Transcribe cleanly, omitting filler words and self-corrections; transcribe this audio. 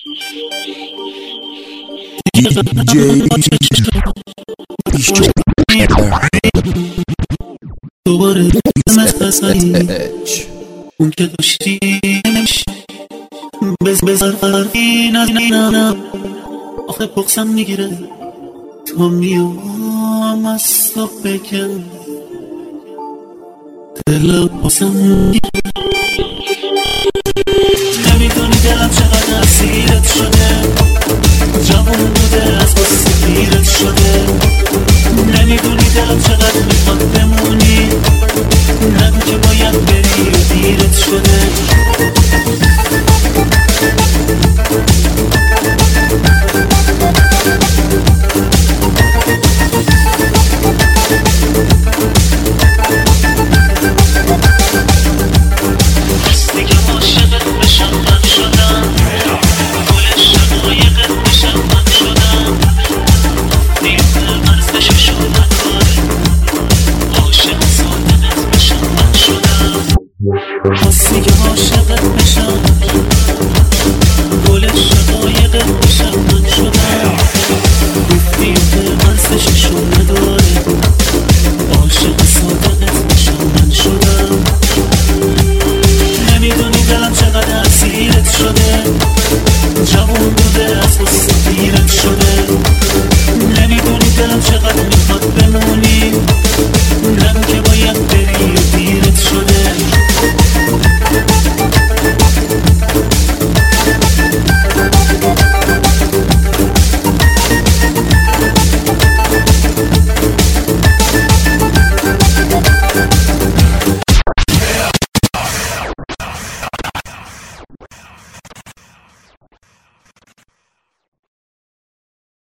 دوباره مثل اون که داشتیمش بذار فرقی ندینم آخه بغزم میگیره تو میام از صبح که دل بغزم میگیره نمیدونی دلم چقدر اسیرت شده جوون بوده از بس پیرت شده نمیدونی دلم چقدر میخواد بمونی نگو که باید بری و دیرت شده دیگه عاشقت بشم من شدم گل شقایقت بشم من شدم دیگه مرزشو شدم عاشق صادقت بشم من شدم دیگه عاشقت بشم